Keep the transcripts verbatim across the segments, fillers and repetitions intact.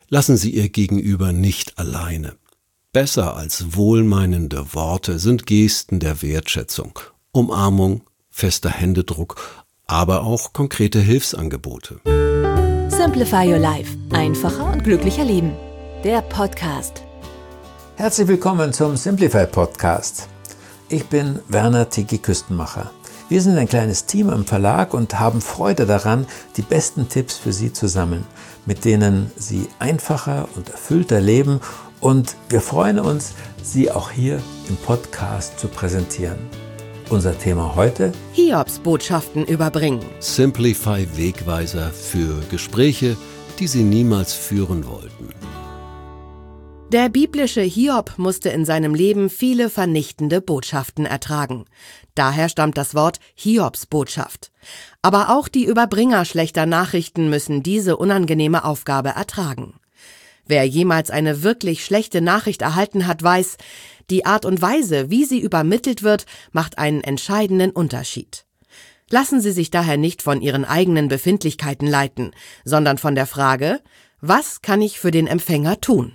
Lassen Sie Ihr Gegenüber nicht alleine. Besser als wohlmeinende Worte sind Gesten der Wertschätzung, Umarmung, fester Händedruck, aber auch konkrete Hilfsangebote. Simplify Your Life. Einfacher und glücklicher leben. Der Podcast. Herzlich willkommen zum Simplify Podcast. Ich bin Werner Tiki Küstenmacher. Wir sind ein kleines Team im Verlag und haben Freude daran, die besten Tipps für Sie zu sammeln, mit denen Sie einfacher und erfüllter leben, und wir freuen uns, Sie auch hier im Podcast zu präsentieren. Unser Thema heute: Hiobs-Botschaften überbringen. Simplify Wegweiser für Gespräche, die Sie niemals führen wollten. Der biblische Hiob musste in seinem Leben viele vernichtende Botschaften ertragen. Daher stammt das Wort Hiobs-Botschaft. Aber auch die Überbringer schlechter Nachrichten müssen diese unangenehme Aufgabe ertragen. Wer jemals eine wirklich schlechte Nachricht erhalten hat, weiß, die Art und Weise, wie sie übermittelt wird, macht einen entscheidenden Unterschied. Lassen Sie sich daher nicht von Ihren eigenen Befindlichkeiten leiten, sondern von der Frage: Was kann ich für den Empfänger tun?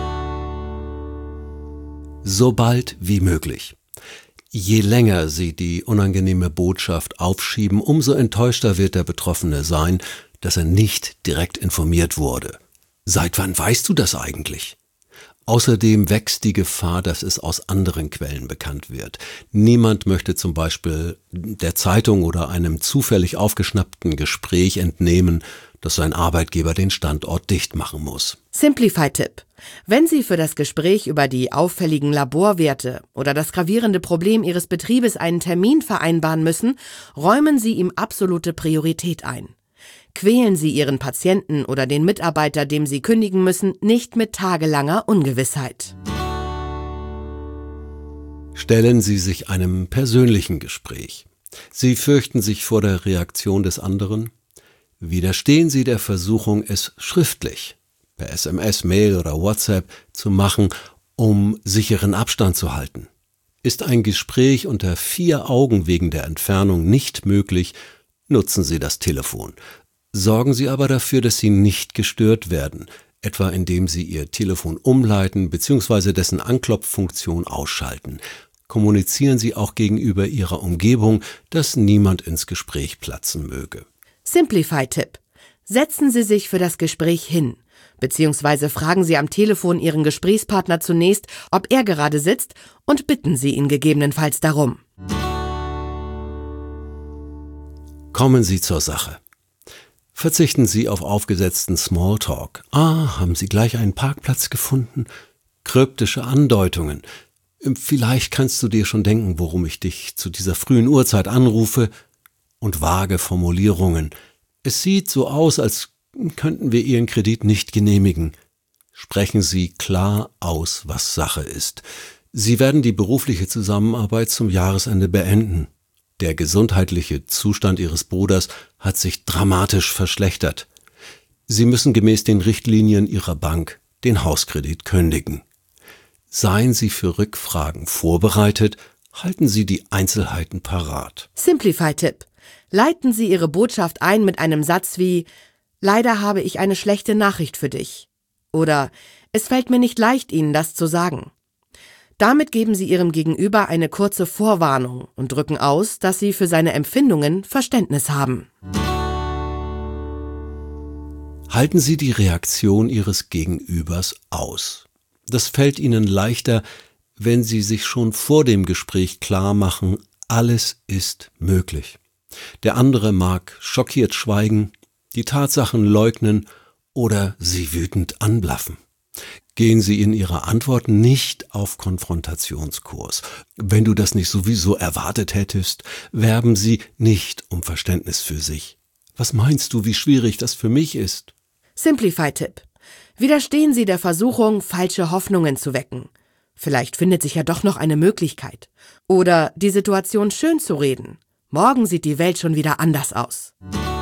So bald wie möglich. Je länger Sie die unangenehme Botschaft aufschieben, umso enttäuschter wird der Betroffene sein, dass er nicht direkt informiert wurde. Seit wann weißt du das eigentlich? Außerdem wächst die Gefahr, dass es aus anderen Quellen bekannt wird. Niemand möchte zum Beispiel der Zeitung oder einem zufällig aufgeschnappten Gespräch entnehmen, dass sein Arbeitgeber den Standort dicht machen muss. Simplify-Tipp: Wenn Sie für das Gespräch über die auffälligen Laborwerte oder das gravierende Problem Ihres Betriebes einen Termin vereinbaren müssen, räumen Sie ihm absolute Priorität ein. Quälen Sie Ihren Patienten oder den Mitarbeiter, dem Sie kündigen müssen, nicht mit tagelanger Ungewissheit. Stellen Sie sich einem persönlichen Gespräch. Sie fürchten sich vor der Reaktion des anderen. Widerstehen Sie der Versuchung, es schriftlich, per S M S, Mail oder WhatsApp zu machen, um sicheren Abstand zu halten. Ist ein Gespräch unter vier Augen wegen der Entfernung nicht möglich, nutzen Sie das Telefon. Sorgen Sie aber dafür, dass Sie nicht gestört werden, etwa indem Sie Ihr Telefon umleiten bzw. dessen Anklopffunktion ausschalten. Kommunizieren Sie auch gegenüber Ihrer Umgebung, dass niemand ins Gespräch platzen möge. Simplify-Tipp: Setzen Sie sich für das Gespräch hin, beziehungsweise fragen Sie am Telefon Ihren Gesprächspartner zunächst, ob er gerade sitzt, und bitten Sie ihn gegebenenfalls darum. Kommen Sie zur Sache. Verzichten Sie auf aufgesetzten Smalltalk. Ah, haben Sie gleich einen Parkplatz gefunden? Kryptische Andeutungen. Vielleicht kannst du dir schon denken, warum ich dich zu dieser frühen Uhrzeit anrufe. Und vage Formulierungen. Es sieht so aus, als könnten wir Ihren Kredit nicht genehmigen. Sprechen Sie klar aus, was Sache ist. Sie werden die berufliche Zusammenarbeit zum Jahresende beenden. Der gesundheitliche Zustand Ihres Bruders hat sich dramatisch verschlechtert. Sie müssen gemäß den Richtlinien Ihrer Bank den Hauskredit kündigen. Seien Sie für Rückfragen vorbereitet, halten Sie die Einzelheiten parat. Simplify-Tipp: Leiten Sie Ihre Botschaft ein mit einem Satz wie: Leider habe ich eine schlechte Nachricht für dich. Oder: Es fällt mir nicht leicht, Ihnen das zu sagen. Damit geben Sie Ihrem Gegenüber eine kurze Vorwarnung und drücken aus, dass Sie für seine Empfindungen Verständnis haben. Halten Sie die Reaktion Ihres Gegenübers aus. Das fällt Ihnen leichter, wenn Sie sich schon vor dem Gespräch klar machen, alles ist möglich. Der andere mag schockiert schweigen, die Tatsachen leugnen oder Sie wütend anblaffen. Gehen Sie in Ihrer Antwort nicht auf Konfrontationskurs. Wenn du das nicht sowieso erwartet hättest, werben Sie nicht um Verständnis für sich. Was meinst du, wie schwierig das für mich ist? Simplify-Tipp: Widerstehen Sie der Versuchung, falsche Hoffnungen zu wecken. Vielleicht findet sich ja doch noch eine Möglichkeit. Oder die Situation schön zu reden. Morgen sieht die Welt schon wieder anders aus.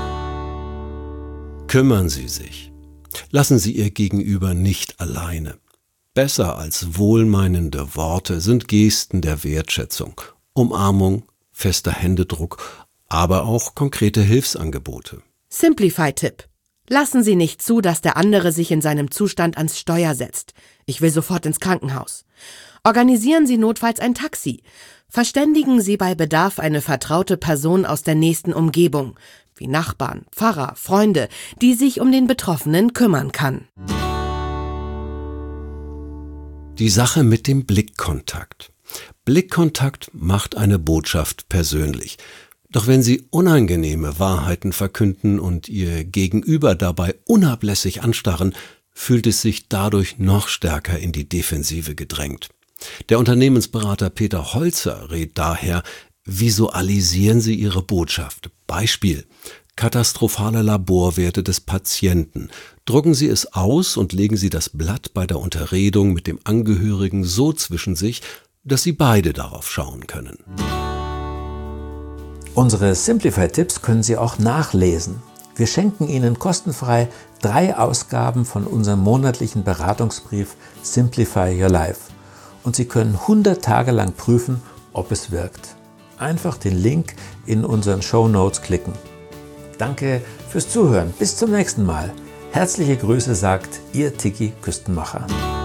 Kümmern Sie sich. Lassen Sie Ihr Gegenüber nicht alleine. Besser als wohlmeinende Worte sind Gesten der Wertschätzung, Umarmung, fester Händedruck, aber auch konkrete Hilfsangebote. Simplify-Tipp: Lassen Sie nicht zu, dass der andere sich in seinem Zustand ans Steuer setzt. Ich will sofort ins Krankenhaus. Organisieren Sie notfalls ein Taxi. Verständigen Sie bei Bedarf eine vertraute Person aus der nächsten Umgebung, wie Nachbarn, Pfarrer, Freunde, die sich um den Betroffenen kümmern kann. Die Sache mit dem Blickkontakt. Blickkontakt macht eine Botschaft persönlich. Doch wenn Sie unangenehme Wahrheiten verkünden und Ihr Gegenüber dabei unablässig anstarren, fühlt es sich dadurch noch stärker in die Defensive gedrängt. Der Unternehmensberater Peter Holzer rät daher, visualisieren Sie Ihre Botschaft. Beispiel: katastrophale Laborwerte des Patienten. Drucken Sie es aus und legen Sie das Blatt bei der Unterredung mit dem Angehörigen so zwischen sich, dass Sie beide darauf schauen können. Unsere Simplify-Tipps können Sie auch nachlesen. Wir schenken Ihnen kostenfrei drei Ausgaben von unserem monatlichen Beratungsbrief Simplify Your Life. Und Sie können hundert Tage lang prüfen, ob es wirkt. Einfach den Link in unseren Shownotes klicken. Danke fürs Zuhören. Bis zum nächsten Mal. Herzliche Grüße sagt Ihr Tiki Küstenmacher.